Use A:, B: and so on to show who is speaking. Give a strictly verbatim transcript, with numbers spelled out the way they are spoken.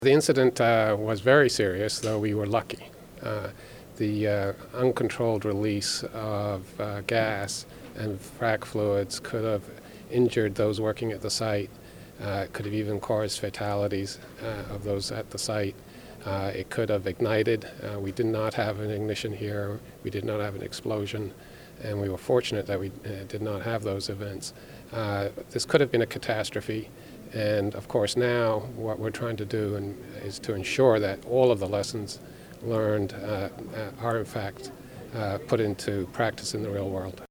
A: The incident uh, was very serious, though we were lucky. Uh, the uh, uncontrolled release of uh, gas and frac fluids could have injured those working at the site. Uh, it could have even caused fatalities uh, of those at the site. Uh, it could have ignited. Uh, we did not have an ignition here. We did not have an explosion. And we were fortunate that we uh, did not have those events. Uh, this could have been a catastrophe. And of course now what we're trying to do and, is to ensure that all of the lessons learned uh, are in fact uh, put into practice in the real world.